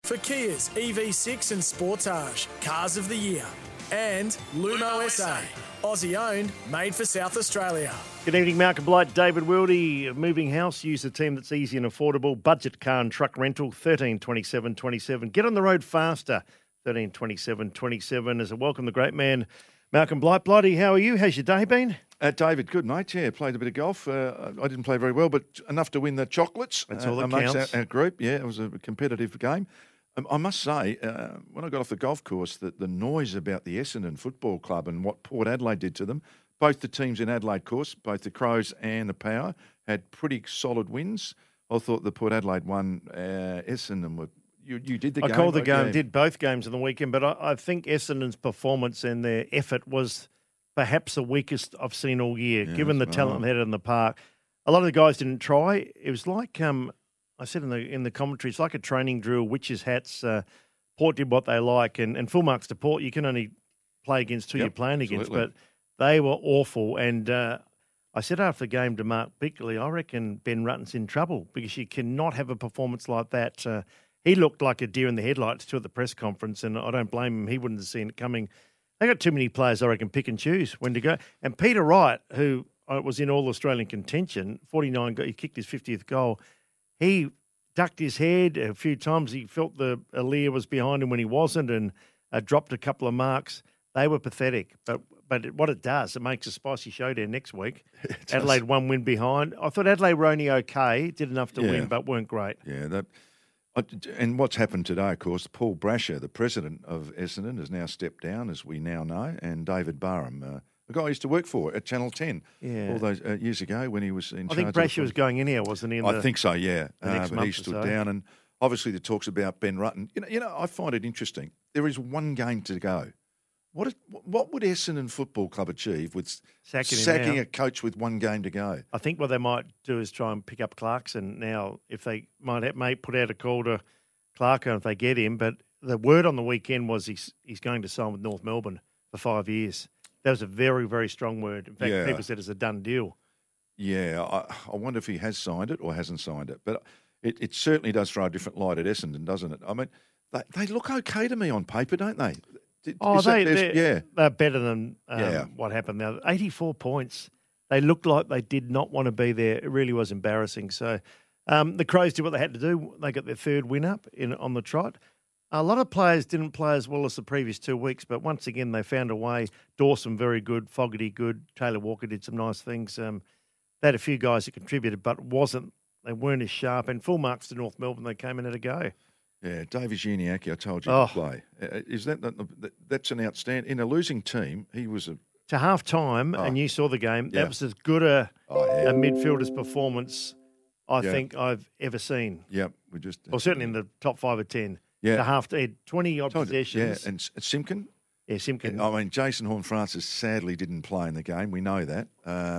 for Kia's EV6 and Sportage, Cars of the Year. And Lumo SA, Aussie-owned, made for South Australia. Good evening, Malcolm Blight, David Wildy. Moving House, use a team that's easy and affordable. Budget car and truck rental, 132727. Get on the road faster, 132727. As I welcome the great man, Malcolm Blight. Blighty, how are you? How's your day been? David, good, mate. Yeah, played a bit of golf. I didn't play very well, but enough to win the chocolates. That's all that amongst counts. Our group. Yeah, it was a competitive game. I must say, when I got off the golf course, the noise about the Essendon Football Club and what Port Adelaide did to them, both the teams in Adelaide course, both the Crows and the Power, had pretty solid wins. I thought the Port Adelaide one, Essendon were... You did the game. I called the game, did both games on the weekend, but I think Essendon's performance and their effort was perhaps the weakest I've seen all year, given the talent they had in the park. A lot of the guys didn't try. It was like... I said in the commentary, it's like a training drill, witches' hats. Port did what they like, and full marks to Port. You can only play against who you're playing against, but they were awful. And I said after the game to Mark Bickley, I reckon Ben Rutten's in trouble because you cannot have a performance like that. He looked like a deer in the headlights too at the press conference, and I don't blame him. He wouldn't have seen it coming. They got too many players, I reckon, pick and choose when to go. And Peter Wright, who was in All-Australian contention, 49, he kicked his 50th goal. He ducked his head a few times. He felt the Aaliyah was behind him when he wasn't and dropped a couple of marks. They were pathetic. But what it does, it makes a spicy showdown next week. Adelaide one win behind. I thought Adelaide were only okay, did enough to win, but weren't great. Yeah, and what's happened today, of course, Paul Brasher, the president of Essendon, has now stepped down, as we now know, and David Barham, the guy I used to work for at Channel 10 all those years ago when he was in charge. I think Brasher was going in here, wasn't he? I think so, yeah. Next but month he stood or so. down, and obviously the talks about Ben Rutten. You know, I find it interesting. There is one game to go. What would Essendon Football Club achieve with sacking a coach with one game to go? I think what they might do is try and pick up Clarkson now. If they may put out a call to Clarko if they get him. But the word on the weekend was he's going to sign with North Melbourne for 5 years. That was a very, very strong word. In fact, people said it's a done deal. Yeah, I wonder if he has signed it or hasn't signed it. But it certainly does throw a different light at Essendon, doesn't it? I mean, they look okay to me on paper, don't they? They're better than what happened now. 84 points. They looked like they did not want to be there. It really was embarrassing. So the Crows did what they had to do. They got their third win up on the trot. A lot of players didn't play as well as the previous 2 weeks, but once again they found a way. Dawson very good, Fogarty good, Taylor Walker did some nice things. They had a few guys that contributed, but they weren't as sharp. And full marks to North Melbourne, they came in at a go. Yeah, Davies Uniacke, I told you to play. Is that's an outstanding... In a losing team, he was a... To half-time, and you saw the game, that was as good a midfielder's performance I think I've ever seen. Yep. Well, certainly in the top 5 or 10. Yeah. To half-time, 20-odd possessions. Yeah, and Simpkin? Yeah, Simpkin. I mean, Jason Horne-Francis sadly didn't play in the game. We know that.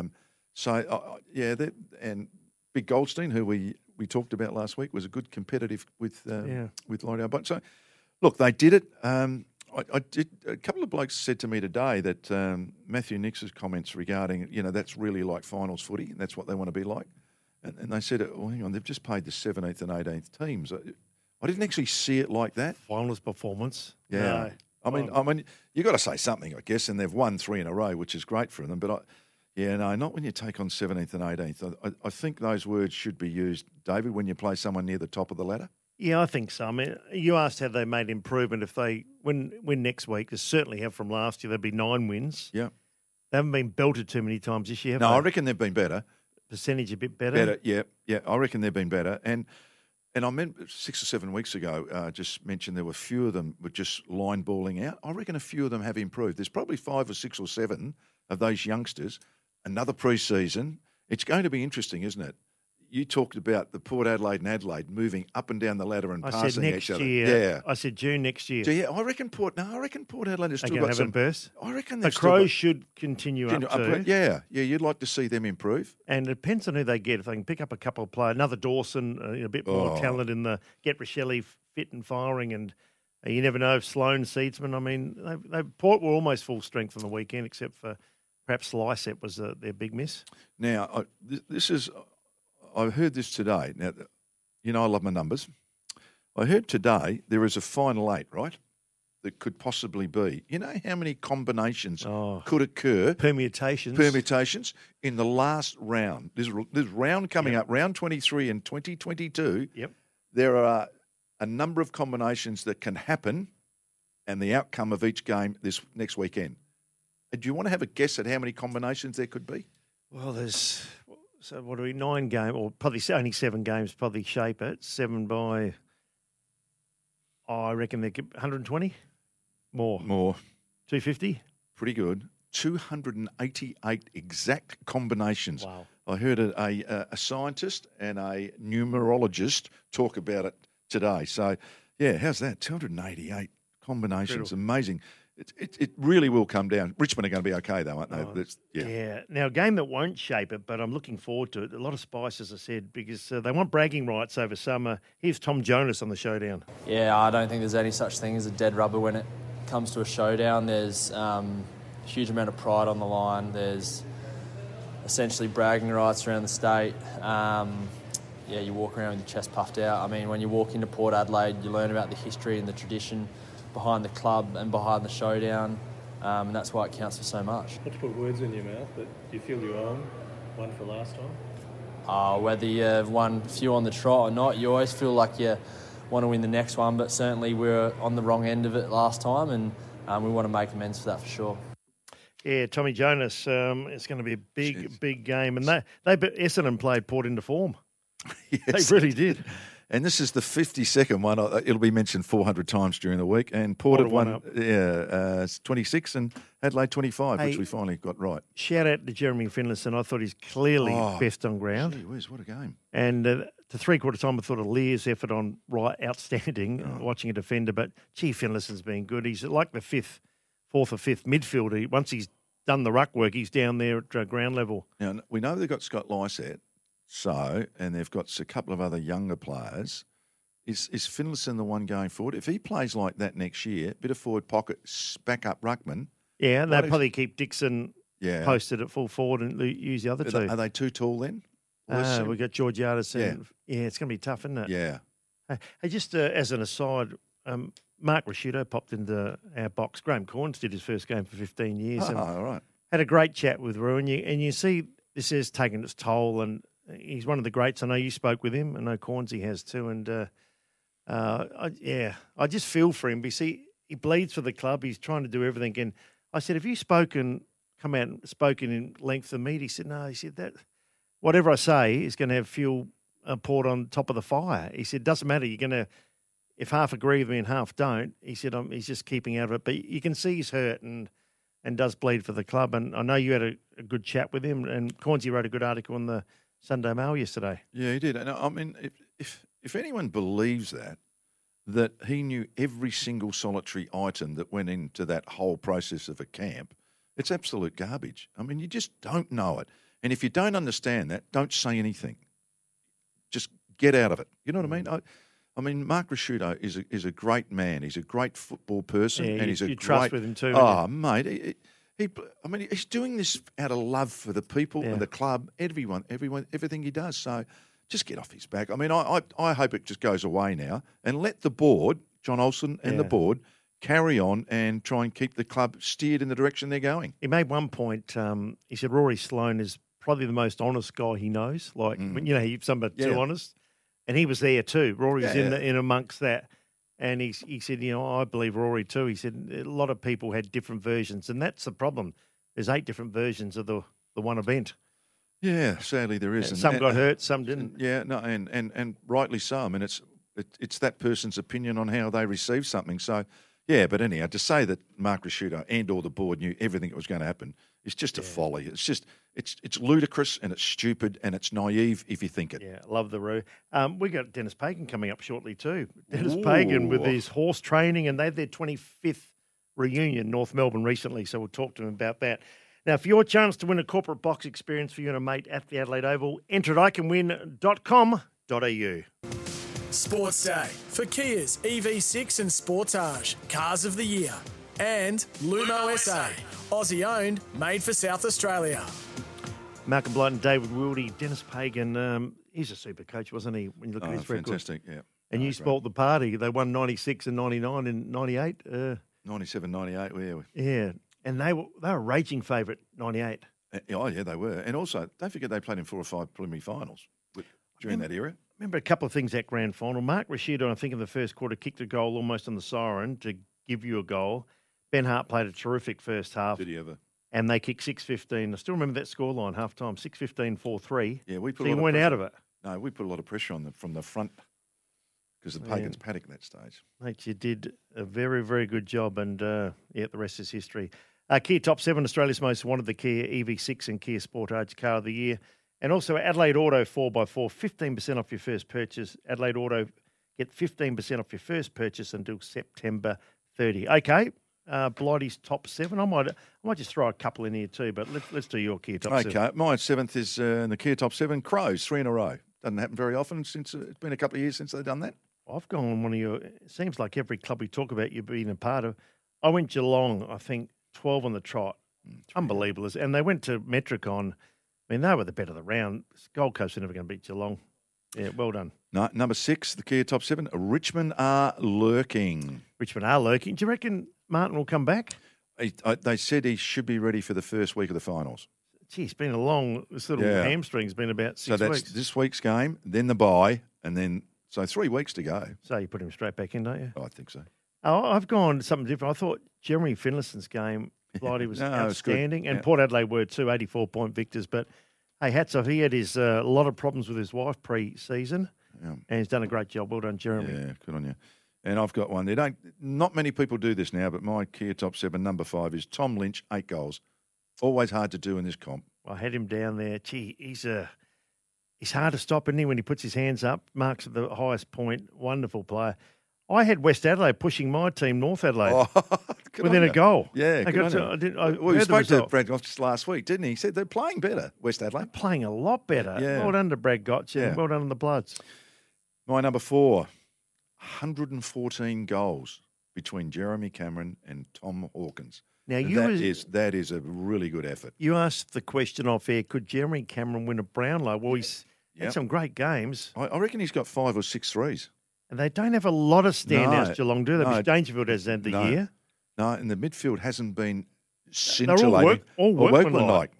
And Big Goldstein, who we talked about last week, was a good competitive with Laurie Albert. So, look, they did it. I did. A couple of blokes said to me today that Matthew Nix's comments regarding, that's really like finals footy, and that's what they want to be like. And they said, well, hang on, they've just played the 17th and 18th teams. I didn't actually see it like that. Finals performance. Yeah. No. I mean, you got to say something, I guess, and they've won 3 in a row, which is great for them. But not when you take on 17th and 18th. I think those words should be used, David, when you play someone near the top of the ladder. Yeah, I think so. I mean, you asked how they made improvement. If they win next week, they certainly have from last year. There'd be 9 wins. Yeah. They haven't been belted too many times this year, have No, they? I reckon they've been better. Percentage a bit better? Better, yeah. I reckon they've been better. And I meant 6 or 7 weeks ago, just mentioned there were a few of them were just line balling out. I reckon a few of them have improved. There's probably 5 or 6 or 7 of those youngsters. Another pre-season. It's going to be interesting, isn't it? You talked about the Port Adelaide and Adelaide moving up and down the ladder and passing each other. Year. I said June next year. Yeah, I reckon Port Adelaide has still got some burst. I reckon the Crows should continue up too. Yeah. You'd like to see them improve. And it depends on who they get. If they can pick up a couple of players, another Dawson, a bit more talent in the get Rochelle fit and firing, and you never know if Sloane, Seedsman. I mean, Port were almost full strength on the weekend, except for perhaps Lysette was their big miss. Now, this is. I heard this today. Now, I love my numbers. I heard today there is a final 8, right? That could possibly be. You know how many combinations could occur? Permutations in the last round. This round coming up, round 23 in 2022. Yep. There are a number of combinations that can happen and the outcome of each game this next weekend. Do you want to have a guess at how many combinations there could be? Well, there's, 9 games, or probably only 7 games probably shape it. 7 by, I reckon they could 120? More. 250? Pretty good. 288 exact combinations. Wow. I heard a scientist and a numerologist talk about it today. So, yeah, how's that? 288 combinations. Incredible. Amazing. It really will come down. Richmond are going to be okay, though, aren't they? Yeah. Now, a game that won't shape it, but I'm looking forward to it. A lot of spice, as I said, because they want bragging rights over summer. Here's Tom Jonas on the showdown. Yeah, I don't think there's any such thing as a dead rubber when it comes to a showdown. There's a huge amount of pride on the line. There's essentially bragging rights around the state. You walk around with your chest puffed out. I mean, when you walk into Port Adelaide, you learn about the history and the tradition behind the club and behind the showdown, and that's why it counts for so much. Not to put words in your mouth, but do you feel you own one for last time? Whether you've won a few on the trot or not, you always feel like you want to win the next one, but certainly we were on the wrong end of it last time, and we want to make amends for that for sure. Yeah, Tommy Jonas, it's going to be a big game, and Essendon played Port into form. Yes. They really did. And this is the 52nd one. It'll be mentioned 400 times during the week. And Port had won 26 and Adelaide 25, which we finally got right. Shout out to Jeremy Finlayson. I thought he's clearly best on ground. Gee whiz, what a game. And to 3/4 time, I thought of Lear's effort on right outstanding, watching a defender. But, gee, Finlayson's been good. He's like the 4th or 5th midfielder. Once he's done the ruck work, he's down there at ground level. Now, we know they've got Scott Lysett. And they've got a couple of other younger players. Is Finlayson the one going forward? If he plays like that next year, bit of forward pocket, back up ruckman. Yeah, and they'll probably keep Dixon posted at full forward and use the other two. Are they too tall then? We've got Georgiades. Yeah, it's going to be tough, isn't it? Yeah. Hey, just as an aside, Mark Rashuto popped into our box. Graham Corns did his first game for 15 years. All right. Had a great chat with Roo, and you see this has taken its toll, and he's one of the greats. I know you spoke with him. I know Cornsey has too. And, I just feel for him because he bleeds for the club. He's trying to do everything. And I said, have you come out and spoken in length of meat? He said, no. He said, that whatever I say is going to have fuel poured on top of the fire. He said, doesn't matter. You're going to, if half agree with me and half don't, he said, he's just keeping out of it. But you can see he's hurt and does bleed for the club. And I know you had a good chat with him. And Cornsey wrote a good article on the Sunday Mail yesterday. Yeah, he did. And I mean, if anyone believes that he knew every single solitary item that went into that whole process of a camp, it's absolute garbage. I mean, you just don't know it. And if you don't understand that, don't say anything. Just get out of it. You know what I mean? I mean, Mark Rashuto is a great man. He's a great football person, and he's a trust with him too. Oh, mate. He's doing this out of love for the people and the club, everyone, everything he does. So just get off his back. I mean, I hope it just goes away now and let the board, John Olsen and the board, carry on and try and keep the club steered in the direction they're going. He made one point. He said Rory Sloane is probably the most honest guy he knows. Like, he's somebody too honest. And he was there too. Rory's in amongst that. And he said, I believe Rory too. He said a lot of people had different versions, and that's the problem. There's 8 different versions of the one event. Yeah, sadly there is. Some got hurt, some didn't. Yeah, no, and rightly so. I mean, it's that person's opinion on how they receive something. So, yeah, but anyhow, to say that Mark Rashuto and all the board knew everything that was going to happen is just a folly. It's just it's ludicrous and it's stupid and it's naive if you think it. Yeah, love the Roo. We got Dennis Pagan coming up shortly too. Dennis Pagan with his horse training, and they had their 25th reunion North Melbourne recently, so we'll talk to him about that. Now, for your chance to win a corporate box experience for you and a mate at the Adelaide Oval, enter at iCanWin.com.au. Sports Day for Kia's EV6 and Sportage, Cars of the Year. And Lumo SA, Aussie owned, made for South Australia. Malcolm Blighton, David Wildy, Dennis Pagan. He's a super coach, wasn't he, when you look at his record? Fantastic, yeah. And you spoilt the party. They won 96 and 99 and 98. 97, 98, Yeah, and they were a raging favourite, 98. Oh, yeah, they were. And also, don't forget they played in 4 or 5 preliminary finals during that era. Remember a couple of things that grand final. Mark Rashid, I think, in the first quarter, kicked a goal almost on the siren to give you a goal. Ben Hart played a terrific first half. Did he ever? And they kicked 6-15. I still remember that scoreline, half-time, 6-15, 4-3. Yeah, we put so you went out of it. No, we put a lot of pressure on them from the front because the Pagans paddock that stage. Mate, you did a very, very good job, and the rest is history. Kia Top 7, Australia's most wanted, the Kia EV6 and Kia Sportage Car of the Year. And also Adelaide Auto 4x4, 15% off your first purchase. Adelaide Auto, get 15% off your first purchase until September 30. Okay, Blighty's Top 7. I might just throw a couple in here too, but let's do your Kia Top 7. Okay, my 7th is in the Kia Top 7, Crows, 3 in a row. Doesn't happen very often since it's been a couple of years since they've done that. I've gone on one of your, it seems like every club we talk about you've been a part of. I went Geelong, I think, 12 on the trot. Unbelievable. And they went to Metricon. I mean, they were the bet of the round. Gold Coast are never going to beat Geelong. Yeah, well done. No, number 6, the Kia Top 7, Richmond are lurking. Richmond are lurking. Do you reckon Martin will come back? They said he should be ready for the first week of the finals. Gee, it's been a long, this little hamstring's been about 6 weeks. So that's this week's game, then the bye, and then, so 3 weeks to go. So you put him straight back in, don't you? Oh, I think so. Oh, I've gone to something different. I thought Jeremy Finlayson's game, Blighty, was outstanding, and Port Adelaide were too, 84-point victors. But, hey, hats off. He had a lot of problems with his wife pre-season, and he's done a great job. Well done, Jeremy. Yeah, good on you. And I've got one. Not many people do this now, but my Kia Top 7, number 5, is Tom Lynch, 8 goals. Always hard to do in this comp. I had him down there. Gee, he's hard to stop, isn't he, when he puts his hands up, marks at the highest point. Wonderful player. I had West Adelaide pushing my team, North Adelaide, within a goal. Yeah, we spoke to Brad Gotch just last week, didn't he? He said they're playing better, West Adelaide. They're playing a lot better. Yeah. Well done to Brad Gotch, and well done to the Bloods. My number 4, 114 goals between Jeremy Cameron and Tom Hawkins. Now that is a really good effort. You asked the question off air, could Jeremy Cameron win a Brownlow? Well, he's had some great games. I reckon he's got 5 or 6 threes. And they don't have a lot of standouts, Geelong, do they? Because Dangerfield has had the year. No, and the midfield hasn't been scintillating. They're all workmanlike.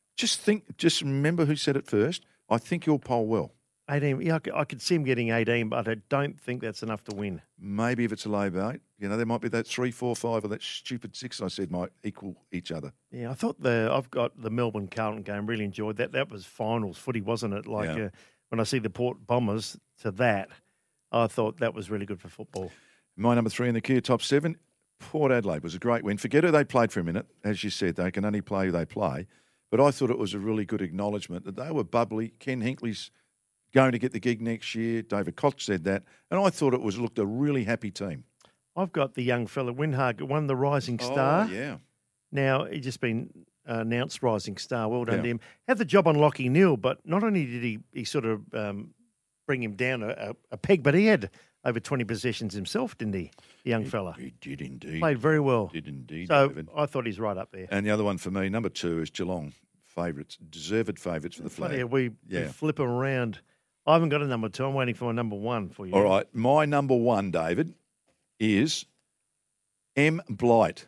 Just remember who said it first. I think you'll poll well. 18. Yeah, I could see him getting 18, but I don't think that's enough to win. Maybe if it's a low bait, there might be that 3, 4, 5 or that stupid 6 I said might equal each other. Yeah, I thought I've got the Melbourne Carlton game. Really enjoyed that. That was finals footy, wasn't it? When I see the Port Bombers to that, I thought that was really good for football. My number 3 in the Kia Top 7, Port Adelaide was a great win. Forget who they played for a minute. As you said, they can only play who they play. But I thought it was a really good acknowledgement that they were bubbly. Ken Hinkley's going to get the gig next year. David Koch said that. And I thought it looked a really happy team. I've got the young fella, Windhag, won the Rising Star. Oh, yeah. Now, he's just been announced Rising Star. Well done to him. Had the job on Lockie Neal, but not only did he sort of bring him down a peg, but he had over 20 possessions himself, didn't he, the young fella? He did indeed. Played very well. Did indeed, So David. I thought he's right up there. And the other one for me, number 2, is Geelong. Deserved favourites for the flag. Yeah, we flip them around. I haven't got a number 2. I'm waiting for my number 1 for you. All right. My number 1, David, is M. Blight.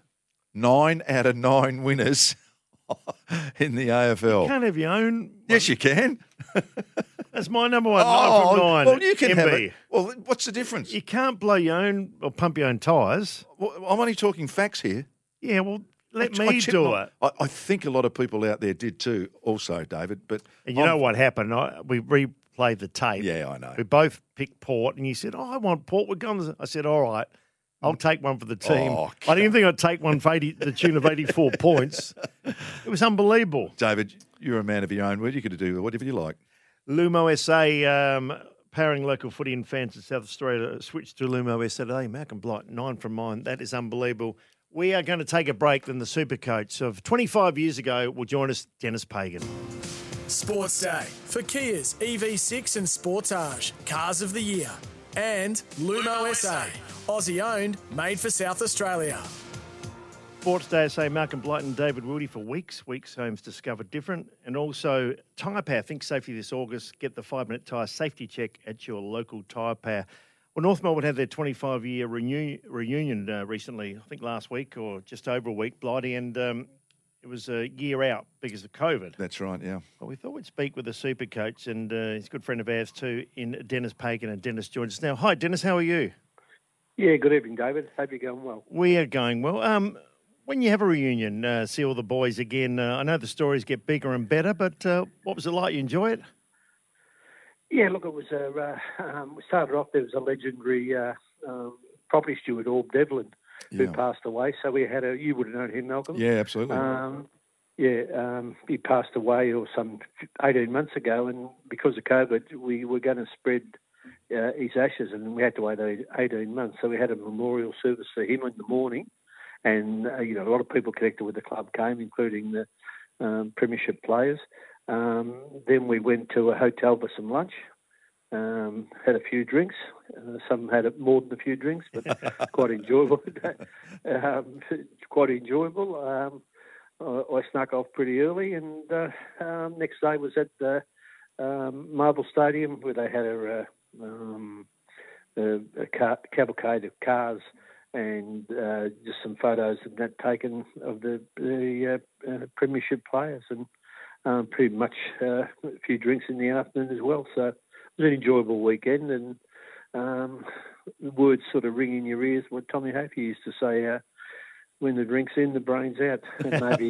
9 out of 9 winners in the AFL. You can't have your own one. Yes, you can. That's my number 1. 9 from 9. Well, you can MB. have it. Well, what's the difference? You can't blow your own or pump your own tyres. Well, I'm only talking facts here. Yeah, well, let me do it. I think a lot of people out there did too also, David. But And you know what happened? We replayed the tape. Yeah, I know. We both picked Port, and you said, I want Port. We're going. I said, all right, I'll take one for the team. Oh, I didn't think I'd take one for the tune of 84 points. It was unbelievable. David, you're a man of your own word. You could do whatever you like. Lumo SA, powering local footy and fans in South Australia, switched to Lumo SA today. Malcolm Blight, 9 from 9. That is unbelievable. We are going to take a break. Then the Supercoach of 25 years ago will join us, Dennis Pagan. Sports Day for Kia's EV6 and Sportage, Cars of the Year. And Lumo SA, Aussie owned, made for South Australia. Sports Day SA, Malcolm Blight and David Wildy for Weeks. Weeks Homes discovered different. And also Tyre Power. Think safety this August. Get the 5-minute tyre safety check at your local Tyre Power. Well, North Melbourne had their 25-year reunion recently, I think last week or just over a week, Blighty, and it was a year out because of COVID. That's right, yeah. Well, we thought we'd speak with the super coach, and he's a good friend of ours too, in Dennis Pagan, and Dennis joins us now. Hi, Dennis, how are you? Yeah, good evening, David. Hope you're going well. We are going well. When you have a reunion, see all the boys again, I know the stories get bigger and better, but what was it like? You enjoy it? Yeah, look, it was we started off, there was a legendary property steward, Orb Devlin, who passed away. So we had you would have known him, Malcolm. Yeah, absolutely. He passed away some 18 months ago, and because of COVID, we were going to spread his ashes, and we had to wait 18 months. So we had a memorial service for him in the morning, and a lot of people connected with the club came, including the Premiership players. Then we went to a hotel for some lunch, had a few drinks. Some had more than a few drinks, but quite enjoyable. Quite enjoyable. I snuck off pretty early, and next day was at the Marble Stadium, where they had a cavalcade of cars and just some photos of that taken of the Premiership players, and pretty much a few drinks in the afternoon as well. So it was an enjoyable weekend, and the words sort of ring in your ears what Tommy Hafey used to say, when the drink's in, the brain's out. And maybe...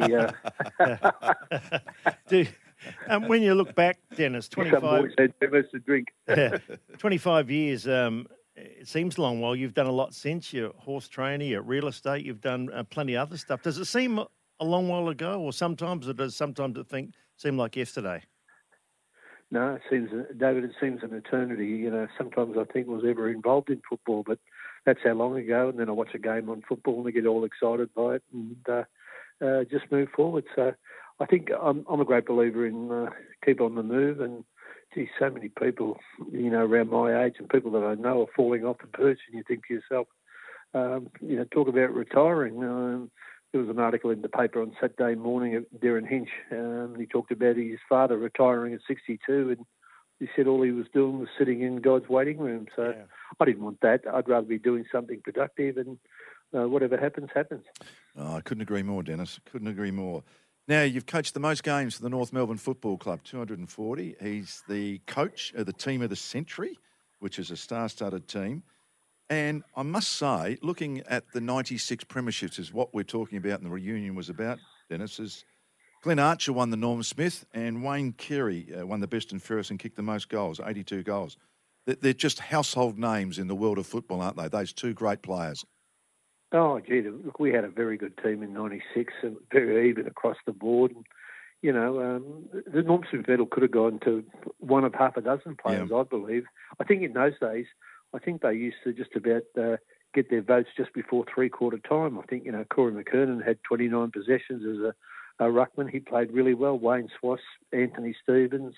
when you look back, Dennis, 25... Some boys had too much to drink. 25 years, it seems a long while. You've done a lot since. You're horse trainer, you're real estate, you've done plenty of other stuff. Does it seem a long while ago, or sometimes it does, sometimes it seem like yesterday? No, David, it seems an eternity. Sometimes I think I was ever involved in football, but that's how long ago. And then I watch a game on football and I get all excited by it and just move forward. So I think I'm a great believer in keep on the move. And gee, so many people, around my age and people that I know are falling off the perch, and you think to yourself, talk about retiring. There was an article in the paper on Saturday morning of Darren Hinch. He talked about his father retiring at 62, and he said all he was doing was sitting in God's waiting room. So yeah. I didn't want that. I'd rather be doing something productive, and whatever happens, happens. Oh, I couldn't agree more, Dennis. Couldn't agree more. Now, you've coached the most games for the North Melbourne Football Club, 240. He's the coach of the team of the century, which is a star-studded team. And I must say, looking at the 96 premierships is what we're talking about and the reunion was about, Dennis, is Glenn Archer won the Norm Smith and Wayne Carey won the best and fairest and kicked the most goals, 82 goals. They're just household names in the world of football, aren't they? Those two great players. Oh, gee, look, we had a very good team in 96, and very even across the board. And, the Norm Smith medal could have gone to one of half a dozen players, I believe. I think in those days, they used to just about get their votes just before three-quarter time. I think, Corey McKernan had 29 possessions as a ruckman. He played really well. Wayne Swass, Anthony Stevens.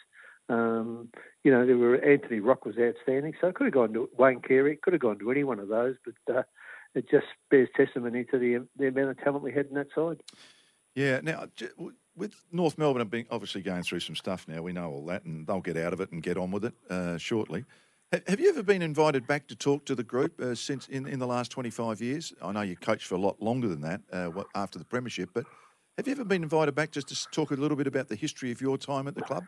Anthony Rock was outstanding. So it could have gone to Wayne Carey. It could have gone to any one of those. But it just bears testimony to the amount of talent we had in that side. Yeah. Now, with North Melbourne being obviously going through some stuff now, we know all that, and they'll get out of it and get on with it shortly. Have you ever been invited back to talk to the group since in the last 25 years? I know you coached for a lot longer than that after the premiership, but have you ever been invited back just to talk a little bit about the history of your time at the club?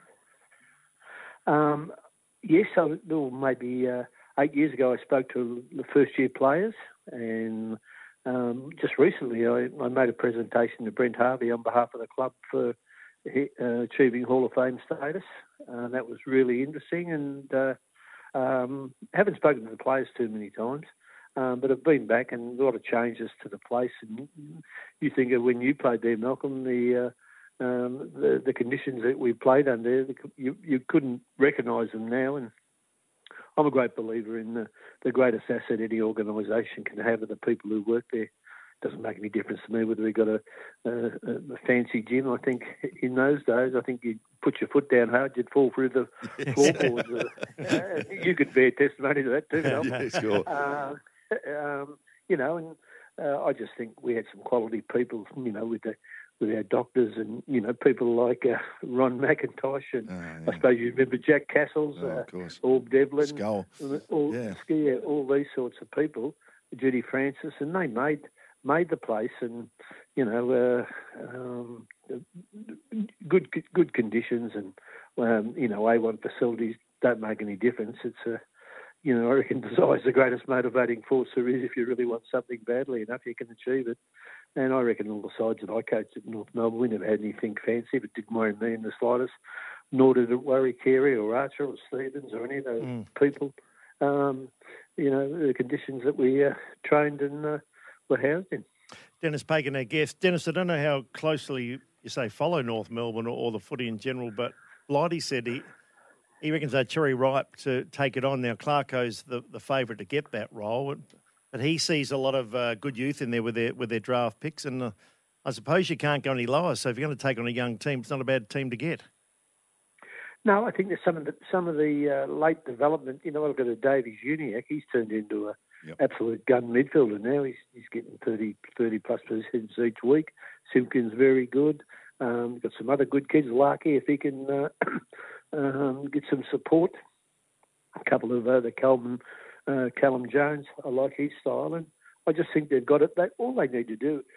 Yes, maybe 8 years ago I spoke to the first-year players, and just recently I made a presentation to Brent Harvey on behalf of the club for achieving Hall of Fame status. That was really interesting, and haven't spoken to the players too many times, but I've been back, and a lot of changes to the place. And you think of when you played there, Malcolm, the conditions that we played under, you couldn't recognise them now. And I'm a great believer in the greatest asset any organisation can have are the people who work there. Doesn't make any difference to me whether we got a fancy gym. I think in those days, you'd put your foot down hard, you'd fall through the floorboards. You could bear testimony to that too, Mel. Yeah, sure. I just think we had some quality people, with our doctors and, people like Ron McIntosh and I suppose you remember Jack Castles, of course. Orb Devlin, Skull. all these sorts of people, Judy Francis, and they made the place and, good conditions and, A1 facilities don't make any difference. It's I reckon desire is the greatest motivating force there is. If you really want something badly enough, you can achieve it. And I reckon all the sides that I coached at North Melbourne, we never had anything fancy, but didn't worry me in the slightest. Nor did it worry Carey or Archer or Stevens or any of those people. The conditions that we trained and were housed in. Dennis Pagan, our guest. Dennis, I don't know how closely you say follow North Melbourne or the footy in general, but Blighty said he reckons they're cherry ripe to take it on. Now, Clarko's the favourite to get that role, but he sees a lot of good youth in there with their draft picks, and I suppose you can't go any lower. So if you're going to take on a young team, it's not a bad team to get. No, I think there's some of the late development. I look at Davies Uniacke. He's turned into an absolute gun midfielder now. He's getting 30 plus possessions each week. Simpkins very good. Got some other good kids. Larky, if he can get some support. A couple of the Callum Jones. I like his style, and I just think they've got it. All they need to do,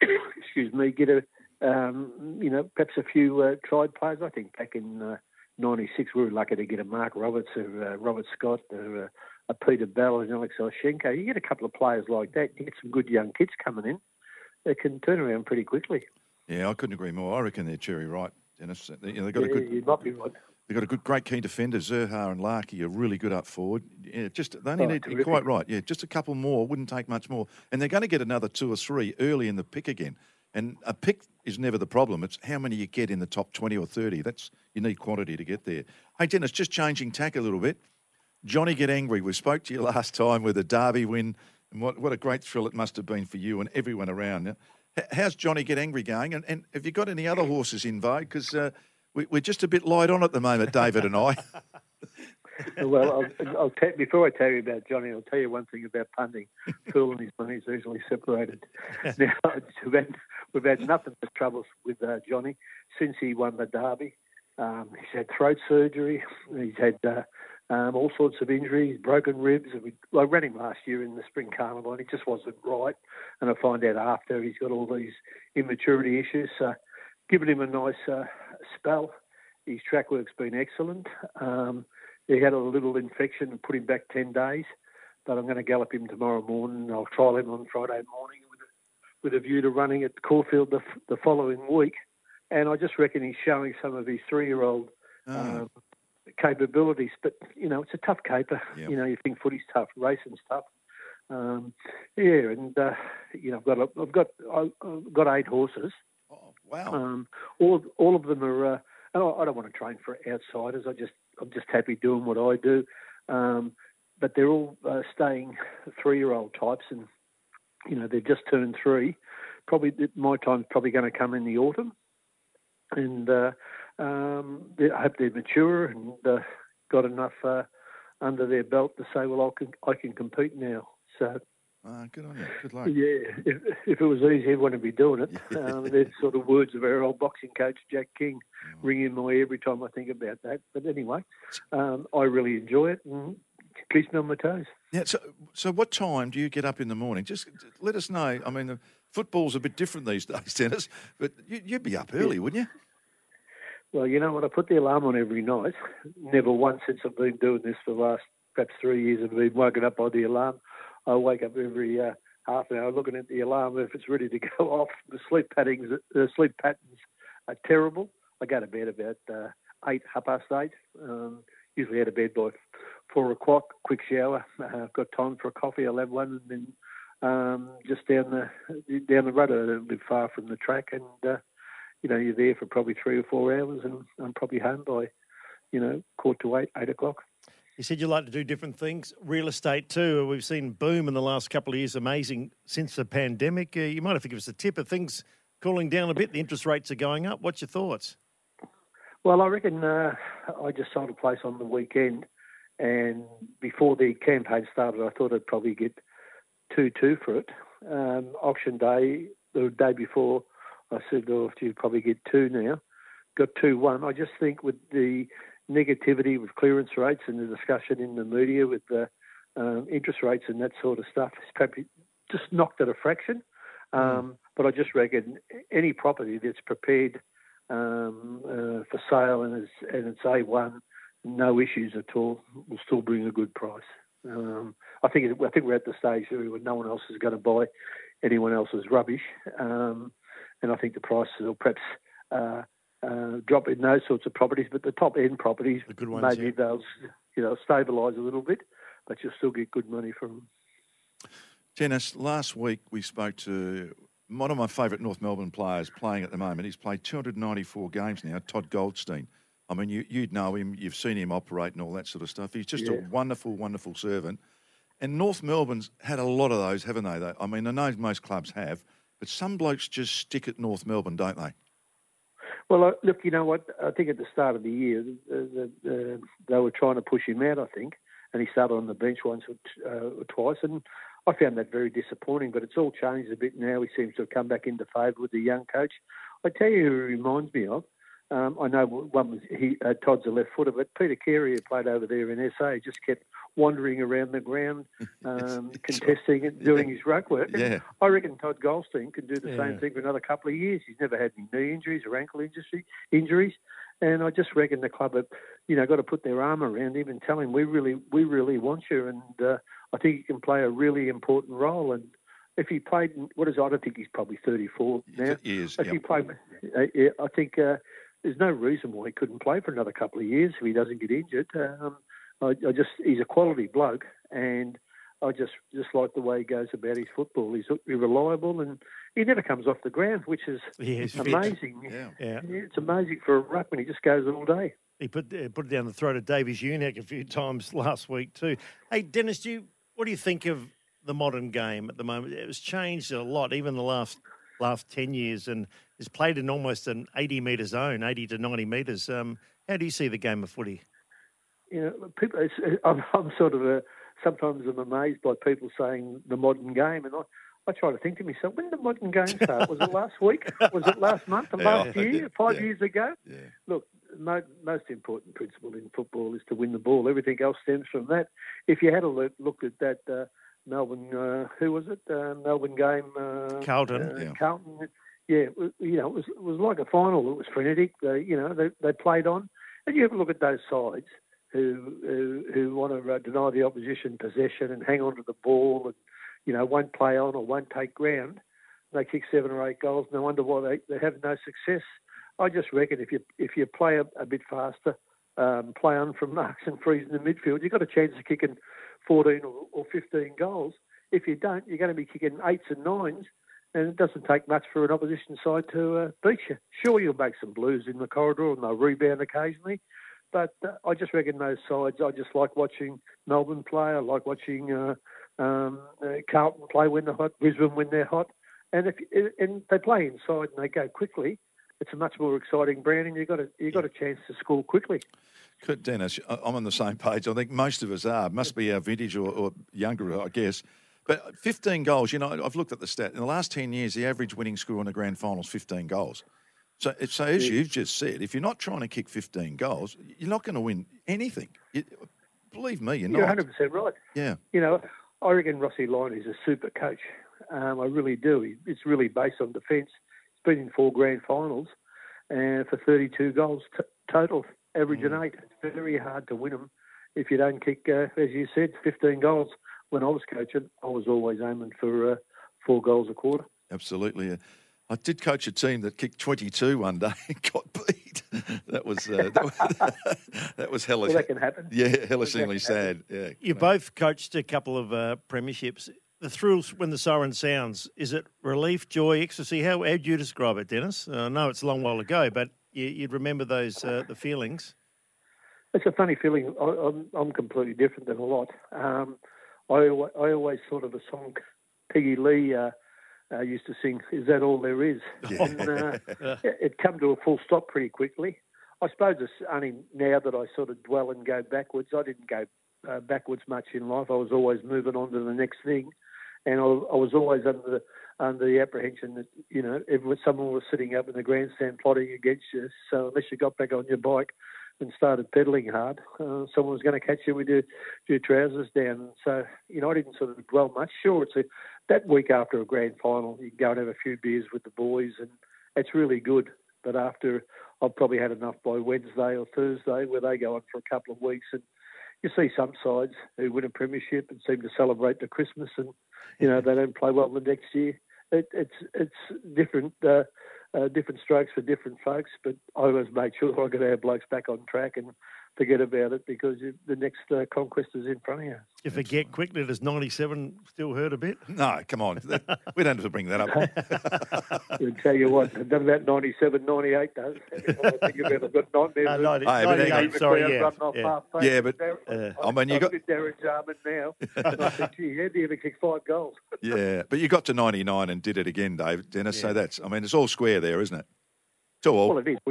get perhaps a few tried players. I think back in '96 we were lucky to get a Mark Roberts or Robert Scott or a Peter Bell and Alex Oshenko. You get a couple of players like that, you get some good young kids coming in, they can turn around pretty quickly. Yeah, I couldn't agree more. I reckon they're cherry right, Dennis. They've got a good. You might be right. They've got a great key defender. Zerha and Larky are really good up forward. Yeah, they only need. You're quite right. Yeah, just a couple more. Wouldn't take much more. And they're going to get another 2 or 3 early in the pick again. And a pick is never the problem. It's how many you get in the top 20 or 30. You need quantity to get there. Hey, Dennis, just changing tack a little bit. Johnny Get Angry. We spoke to you last time with a derby win, and what a great thrill it must have been for you and everyone around. How's Johnny Get Angry going? And have you got any other horses in vogue? Because we're just a bit light on at the moment, David and I. Well, before I tell you about Johnny, I'll tell you one thing about punting. Fool and his money is easily separated. Now, we've had nothing but troubles with Johnny since he won the Derby. He's had throat surgery. He's had all sorts of injuries, broken ribs. I ran him last year in the Spring Carnival and he just wasn't right. And I find out after he's got all these immaturity issues. So giving him a nice spell. His track work's been excellent. He had a little infection and put him back 10 days, but I'm going to gallop him tomorrow morning. I'll trial him on Friday morning with a view to running at Caulfield the following week. And I just reckon he's showing some of his 3-year-old capabilities. But, it's a tough caper. Yep. You think footy's tough, racing's tough. I've got 8 horses. Oh, wow. All of them are... I don't want to train for outsiders. I'm just happy doing what I do. But they're all staying 3-year-old types, and they've just turned 3. Probably my time's probably going to come in the autumn, and I hope they're mature and got enough under their belt to say, well, I can compete now. So. Good on you. Good luck. Yeah, if it was easy, everyone would be doing it. There's sort of words of our old boxing coach, Jack King, ring in my ear every time I think about that. But anyway, I really enjoy it and it keeps me on my toes. Yeah. So what time do you get up in the morning? Just let us know. I mean, football's a bit different these days, Dennis, but you'd be up early, wouldn't you? Well, you know what? I put the alarm on every night. Never once since I've been doing this for the last perhaps 3 years I've been woken up by the alarm. I wake up every half an hour looking at the alarm if it's ready to go off. The sleep patterns are terrible. I go to bed about 8:30. Usually out of bed by 4 o'clock. Quick shower. I've got time for a coffee. I'll have one, and then just down the road. I don't live far from the track, and you're there for probably 3 or 4 hours, and I'm probably home by 7:45, 8 o'clock. You said you like to do different things. Real estate too. We've seen boom in the last couple of years, amazing since the pandemic. You might have to give us a tip of things cooling down a bit. The interest rates are going up. What's your thoughts? Well, I reckon I just sold a place on the weekend, and before the campaign started, I thought I'd probably get 2.2 for it. Auction day, the day before I said, oh, you probably get 2 now. Got 2-1. I just think with the negativity with clearance rates and the discussion in the media with the interest rates and that sort of stuff, it's probably just knocked it a fraction. But I just reckon any property that's prepared for sale and it's A1, no issues at all, will still bring a good price. I think we're at the stage where no one else is going to buy anyone else's rubbish, and I think the prices will perhaps drop in those sorts of properties. But the top end properties, the good ones, maybe they'll stabilise a little bit, but you'll still get good money from them. Dennis, last week we spoke to one of my favourite North Melbourne players playing at the moment. He's played 294 games now, Todd Goldstein. I mean, you'd know him, you've seen him operate and all that sort of stuff. He's just a wonderful, wonderful servant. And North Melbourne's had a lot of those, haven't they? I mean, I know most clubs have, but some blokes just stick at North Melbourne, don't they? Well, look, you know what? I think at the start of the year, they were trying to push him out, I think, and he started on the bench once or twice, and I found that very disappointing, but it's all changed a bit now. He seems to have come back into favour with the young coach. I tell you who he reminds me of. I know one was Todd's a left footer, but Peter Carey, who played over there in SA, just kept wandering around the ground, contesting and doing his ruck work. And I reckon Todd Goldstein can do the same thing for another couple of years. He's never had any knee injuries or ankle injuries. And I just reckon the club have, got to put their arm around him and tell him we really want you, and I think he can play a really important role. And if he played, I don't think he's probably 34 now. He is. If he played, I think there's no reason why he couldn't play for another couple of years if he doesn't get injured. He's a quality bloke, and I just like the way he goes about his football. He's reliable, and he never comes off the ground, which is amazing. It's amazing for a ruckman. He just goes all day. He put it down the throat of Davies Uniacke a few times last week too. Hey, Dennis, what do you think of the modern game at the moment? It's changed a lot, even the last 10 years, and is played in almost an 80-metre zone, 80 to 90 metres. How do you see the game of footy? People. I'm sort of sometimes I'm amazed by people saying the modern game, and I try to think to myself, when did the modern game start? Was it last week? Was it last month? Last year? 5 years ago? Yeah. Look, most important principle in football is to win the ball. Everything else stems from that. If you had a look at that Melbourne, who was it? Melbourne game. Carlton. Carlton. Yeah, it was like a final. It was frenetic. They played on, and you have a look at those sides who want to deny the opposition possession and hang on to the ball and won't play on or won't take ground. They kick 7 or 8 goals. No wonder why they have no success. I just reckon if you play a bit faster, play on from marks and freeze in the midfield, you've got a chance of kicking 14 or 15 goals. If you don't, you're going to be kicking 8s and 9s, and it doesn't take much for an opposition side to beat you. Sure, you'll make some blues in the corridor and they'll rebound occasionally, but I just reckon those sides, I just like watching Melbourne play. I like watching Carlton play when they're hot, Brisbane when they're hot, and and they play inside and they go quickly. It's a much more exciting brand, and you've got a chance to score quickly. Dennis, I'm on the same page. I think most of us are. Must be our vintage or younger, I guess. But 15 goals, I've looked at the stat. In the last 10 years, the average winning score in the grand final is 15 goals. So as you've just said, if you're not trying to kick 15 goals, you're not going to win anything. Believe me, you're not. You're 100% right. Yeah. I reckon Rossi Lyon is a super coach. I really do. It's really based on defence. He's been in 4 grand finals for 32 goals total, averaging 8. It's very hard to win them if you don't kick, as you said, 15 goals. When I was coaching, I was always aiming for 4 goals a quarter. Absolutely. I did coach a team that kicked 22 one day and got beat. That was hellish. Well, that can happen. Yeah, hellishingly sad. Yeah. You both coached a couple of premierships. The thrills when the siren sounds, is it relief, joy, ecstasy? How would you describe it, Dennis? I know it's a long while ago, but you'd remember those the feelings. It's a funny feeling. I'm completely different than a lot. I always thought of a song Peggy Lee used to sing, "Is That All There Is?" And it come to a full stop pretty quickly. I suppose it's only now that I sort of dwell and go backwards. I didn't go backwards much in life. I was always moving on to the next thing. And I was always under the apprehension that, if someone was sitting up in the grandstand plotting against you, so unless you got back on your bike and started pedaling hard, someone was going to catch you with your trousers down. So, I didn't sort of dwell much. Sure, that week after a grand final, you can go and have a few beers with the boys, and it's really good. But after I've probably had enough by Wednesday or Thursday, where they go on for a couple of weeks, and you see some sides who win a premiership and seem to celebrate the Christmas, and they don't play well the next year. It's different different strokes for different folks, but I always made sure I got our blokes back on track and forget about it, because the next conquest is in front of you. You forget quickly, does 97 still hurt a bit? No, come on. We don't have to bring that up. I'll tell you what, none of that 97, 98 does. I think about it, I've got nightmares. 98, sorry, yeah. Yeah, but I mean, you got Darren Jarman now. I think, gee, how do you ever kick 5 goals? Yeah, but you got to 99 and did it again, Dave, Dennis. Yeah. So it's all square there, isn't it? It's all. Well, it is.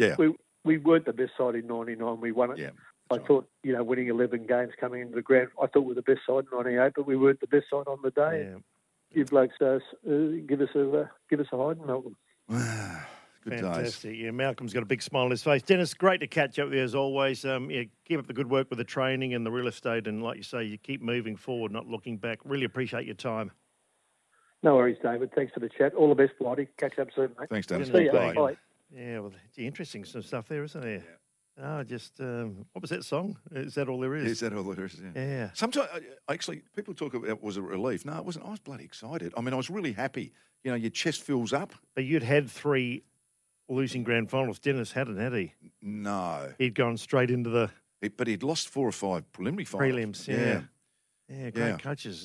We weren't the best side in 99. We won it. Yeah, I thought, winning 11 games coming into the grand, I thought we were the best side in 98, but we weren't the best side on the day. Yeah. You blokes give us a hide, Malcolm. Good Fantastic. days. Yeah, Malcolm's got a big smile on his face. Dennis, great to catch up with you as always. Keep up the good work with the training and the real estate, and like you say, you keep moving forward, not looking back. Really appreciate your time. No worries, David. Thanks for the chat. All the best, Blighty. Catch up soon, mate. Thanks, Dennis. See you. Bye. Yeah, well, interesting some stuff there, isn't there? Yeah. What was that song? Is that all there is? Is that all there is? Yeah. Sometimes, actually, people talk about was it a relief? No, it wasn't. I was bloody excited. I mean, I was really happy. Your chest fills up. But you'd had 3 losing grand finals. Dennis hadn't, had he? No. He'd gone straight into But he'd lost 4 or 5 preliminary finals. Prelims, yeah. Yeah, great coaches.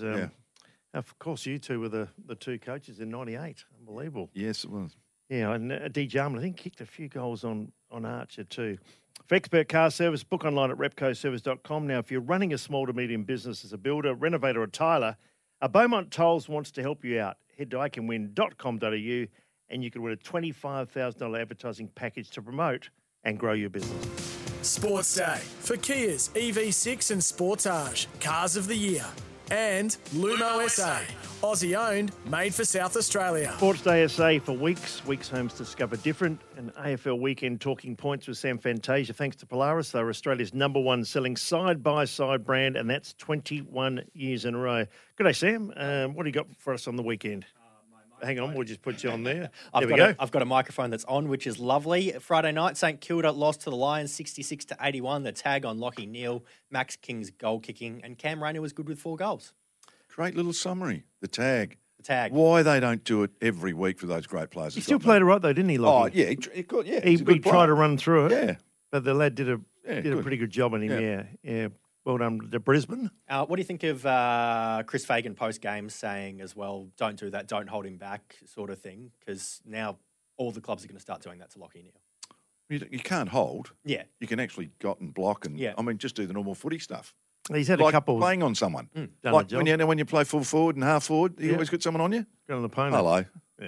Of course, you two were the 2 coaches in 98. Unbelievable. Yes, it was. Yeah, and D. Jarman, I think, kicked a few goals on Archer too. For Expert Car Service, book online at repcoservice.com. Now, if you're running a small to medium business as a builder, renovator or tiler, Beaumont Tolls wants to help you out. Head to iCanWin.com.au and you can win a $25,000 advertising package to promote and grow your business. Sports Day for Kia's EV6 and Sportage, Cars of the Year. And Lumo SA, Aussie owned, made for South Australia. Sports Day SA for Weeks. Weeks Homes discover different. And AFL Weekend Talking Points with Sam Fantasia. Thanks to Polaris. They're Australia's #1 selling side-by-side brand, and that's 21 years in a row. Good day, Sam. What do you got for us on the weekend? Hang on, we'll just put you on there. There we go. I've got a microphone that's on, which is lovely. Friday night, St Kilda lost to the Lions 66-81. The tag on Lachie Neale, Max King's goal kicking, and Cam Rayner was good with 4 goals. Great little summary. The tag. Why they don't do it every week for those great players. He still played it right, though, didn't he, Lachie? Oh, yeah. He could, yeah. He tried to run through it. Yeah. But the lad did a pretty good job on him, yeah. Well done to Brisbane. What do you think of Chris Fagan post-game saying as well, don't do that, don't hold him back sort of thing? Because now all the clubs are going to start doing that to Lachie Neale. You can't hold. Yeah. You can actually got and block and, just do the normal footy stuff. He's had a couple. Playing on someone. Like when you play full forward and half forward, you always got someone on you? Got an opponent. Hello. Yeah.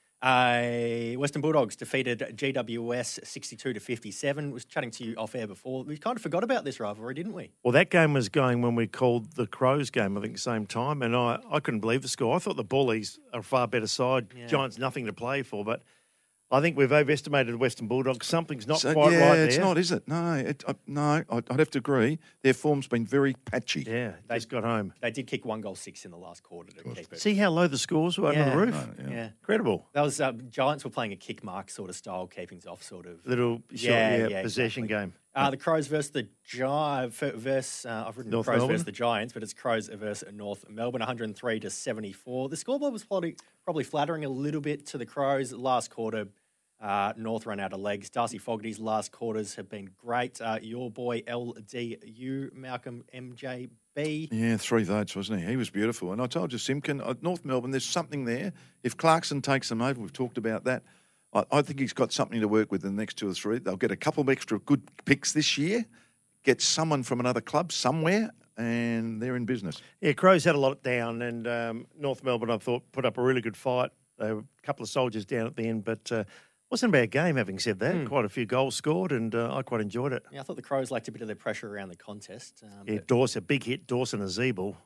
Western Bulldogs defeated GWS 62-57. Was chatting to you off air before. We kind of forgot about this rivalry, didn't we? Well, that game was going when we called the Crows game, I think, the same time, and I couldn't believe the score. I thought the Bullies are a far better side. Yeah. Giants nothing to play for, but I think we've overestimated the Western Bulldogs. Something's not quite right there. It's not, is it? No, I'd have to agree. Their form's been very patchy. Yeah, they just got home. They did kick 1 goal 6 in the last quarter to keep it. See how low the scores were under the roof? Yeah. Incredible. That was Giants were playing a kick mark sort of style, keepings off sort of. Little possession game. The Crows versus the Giants. I've written North Crows Melbourne. versus the Giants, but it's Crows versus North Melbourne, 103-74. The scoreboard was probably flattering a little bit to the Crows last quarter. North ran out of legs. Darcy Fogarty's last quarters have been great. Your boy LDU, Malcolm MJB. Yeah, 3 votes, wasn't he? He was beautiful. And I told you, Simkin, North Melbourne, there's something there. If Clarkson takes them over, we've talked about that. I think he's got something to work with in the next 2 or 3. They'll get a couple of extra good picks this year, get someone from another club somewhere, and they're in business. Yeah, Crows had a lot down, and North Melbourne, I thought, put up a really good fight. They were a couple of soldiers down at the end, but wasn't a bad game, having said that. Quite a few goals scored, and I quite enjoyed it. Yeah, I thought the Crows liked a bit of their pressure around the contest. Dawson, big hit, Dawson Azebel.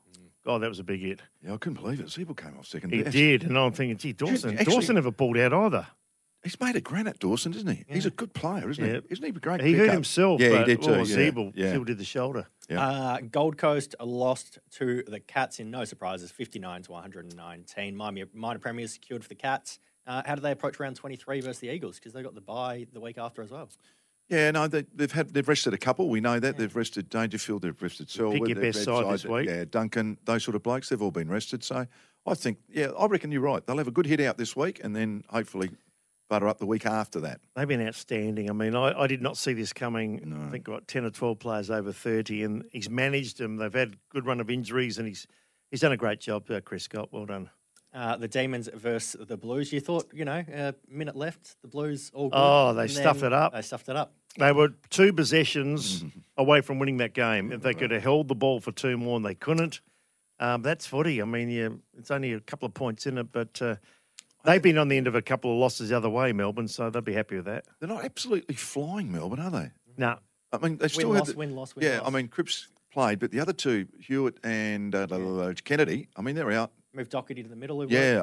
Oh, that was a big hit. Yeah, I couldn't believe it. Siebel came off second. He best. did, and I'm thinking, gee, Dawson never pulled out either. He's made a granite, Dawson, isn't he? Yeah. He's a good player, isn't he? Isn't he a great He pickup? hurt himself. Yeah, but, he did too. Siebel did the shoulder. Yeah. Gold Coast lost to the Cats in no surprises, 59 to 119. Minor premiers secured for the Cats. How do they approach round 23 versus the Eagles? Because they got the bye the week after as well. Yeah, no, they've rested a couple. We know that they've rested Dangerfield, they've rested Selwood. Pick your best side this week. Yeah, Duncan, those sort of blokes, they've all been rested. So I think, I reckon you're right. They'll have a good hit out this week, and then hopefully butter up the week after that. They've been outstanding. I mean, I did not see this coming. No. I think got 10 or 12 players over 30, and he's managed them. They've had a good run of injuries, and he's done a great job, Chris Scott. Well done. The Demons versus the Blues. You thought, a minute left, the Blues all good. Oh, they stuffed it up. They stuffed it up. They were 2 possessions away from winning that game. If they could have held the ball for 2 more and they couldn't, that's footy. I mean, it's only a couple of points in it, but they've been on the end of a couple of losses the other way, Melbourne, so they'll be happy with that. They're not absolutely flying, Melbourne, are they? No. I mean, they still had... Win, loss. I mean, Cripps played, but the other two, Hewitt and Kennedy, I mean, they're out. Moved Doherty to the middle.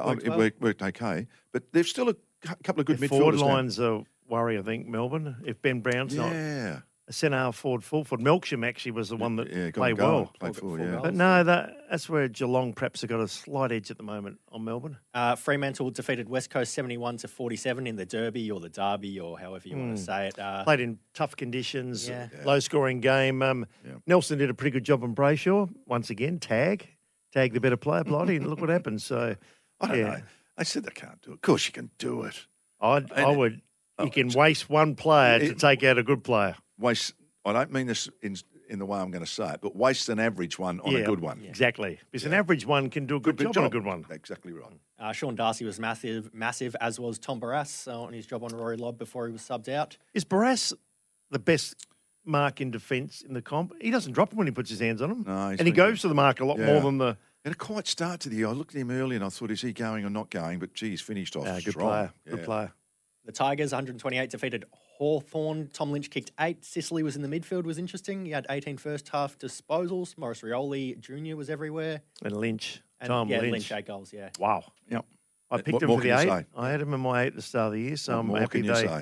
It worked okay. But they've still a couple of good midfielders. Forward lines are worry, I think, Melbourne. If Ben Brown's not a centre forward, full forward. Melksham actually was the one that played well. Played full, yeah. But no, that's where Geelong perhaps have got a slight edge at the moment on Melbourne. Fremantle defeated West Coast 71 to 47 in the Derby or the Derby or however you want to say it. Played in tough conditions, low scoring game. Nelson did a pretty good job on Brayshaw. Once again, tag the better player, Blighty, and look what happened. So I don't know. I said they can't do it. Of course you can do it. I would. You can waste one player to take out a good player. Waste. I don't mean this in the way I'm going to say it, but waste an average one on a good one. Yeah. Exactly. Because an average one can do a good job on a good one. Exactly right. Sean Darcy was massive, as was Tom Barrass on his job on Rory Lobb before he was subbed out. Is Barrass the best mark in defence in the comp? He doesn't drop him when he puts his hands on him. No, and he goes to the mark a lot more than the... He had a quiet start to the year. I looked at him early and I thought, is he going or not going? But, gee, he's finished off good strong. player. Good player. The Tigers, 128, defeated Hawthorn. Tom Lynch kicked 8. Sicily was in the midfield, was interesting. He had 18 first half disposals. Morris Rioli Jr. was everywhere. And Lynch. Lynch 8 goals, Wow. Yep. I picked him for the 8. I had him in my 8 at the start of the year, so I'm happy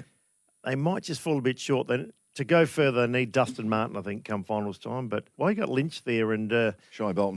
they might just fall a bit short. To go further, they need Dustin Martin, I think, come finals time. But you got Lynch there and... Shai Bolton.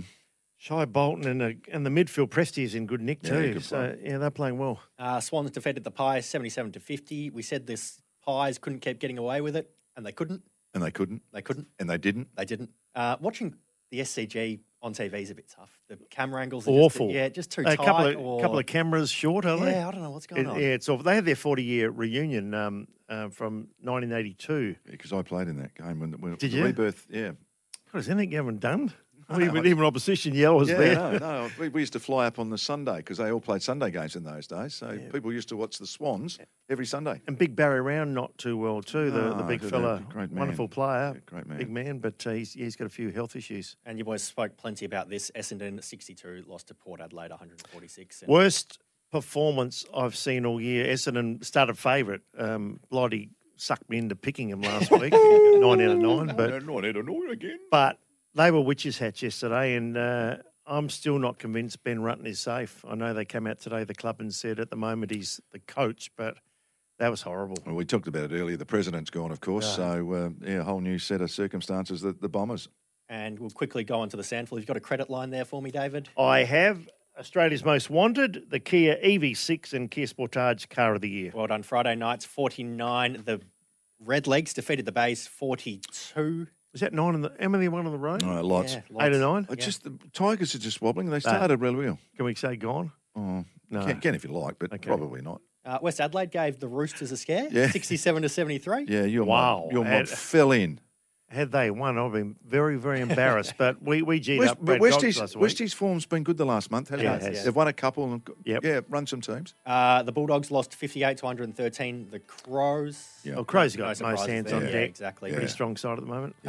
And the midfield Presti is in good nick too. They're playing well. Swans defeated the Pies 77 to 50. We said this Pies couldn't keep getting away with it, and they couldn't. And they couldn't. And they didn't. Watching the SCG on TV is a bit tough. The camera angles are awful. Just too tight. A couple of cameras short, are they? Yeah, I don't know what's going on. Yeah, it's awful. They had their 40-year reunion from 1982. Because I played in that game when Did you? Rebirth. Yeah. God, is anything you haven't done? Even opposition yell was there. No. We used to fly up on the Sunday because they all played Sunday games in those days. So people used to watch the Swans every Sunday. And Big Barry Round not too well too. The big fella, great man. Wonderful player, great man, big man. But he's got a few health issues. And you boys spoke plenty about this. Essendon 62 lost to Port Adelaide 146. Worst performance I've seen all year. Essendon started favourite. Blighty sucked me into picking him last week, 9 out of 9. But 9 out of 9 again. But they were witches' hats yesterday, and I'm still not convinced Ben Rutten is safe. I know they came out today, the club, and said at the moment he's the coach, but that was horrible. Well, we talked about it earlier. The president's gone, of course, so a whole new set of circumstances, the Bombers. And we'll quickly go on to the Sandful. You've got a credit line there for me, David? I have. Australia's Most Wanted, the Kia EV6 and Kia Sportage Car of the Year. Well done. Friday nights, 49. The Redlegs defeated the Bays 42. Was that 9 how many won on the road? Lots. 8 or 9? Just the Tigers are just wobbling. They started really well. Can we say gone? Oh, no. Can if you like, but probably not. West Adelaide gave the Roosters a scare, 67 to 73. Yeah, your mob fell in. Had they won, I've been very, very embarrassed. But we G'd up. But Westie's form's been good the last month, hasn't it? Yeah. They've won a couple and run some teams. The Bulldogs lost 58 to 113. The Crows. Yeah. Crows got most hands on deck. Exactly. Pretty strong side at the moment.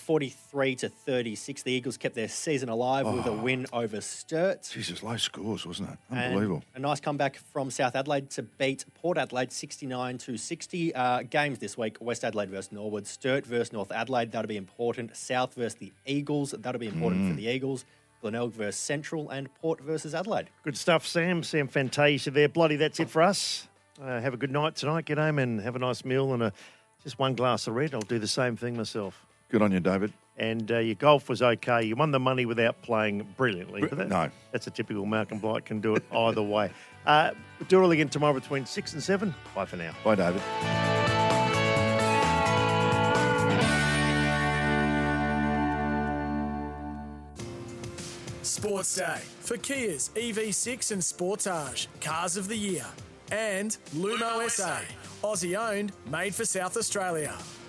43 to 36. The Eagles kept their season alive with a win over Sturt. Jesus, low scores, wasn't it? Unbelievable. And a nice comeback from South Adelaide to beat Port Adelaide 69 to 60. Games this week: West Adelaide versus Norwood, Sturt versus North Adelaide. That'll be important. South versus the Eagles. That'll be important for the Eagles. Glenelg versus Central, and Port versus Adelaide. Good stuff, Sam. Sam Fantasia there. Bloody, that's it for us. Have a good night tonight. Get home and have a nice meal and just one glass of red. I'll do the same thing myself. Good on you, David. And your golf was okay. You won the money without playing brilliantly. But No. That's a typical Malcolm Blight, can do it either way. We'll do it all again tomorrow between 6 and 7. Bye for now. Bye, David. Sports Day for Kia's EV6 and Sportage, Cars of the Year. And Lumo SA, Aussie owned, made for South Australia.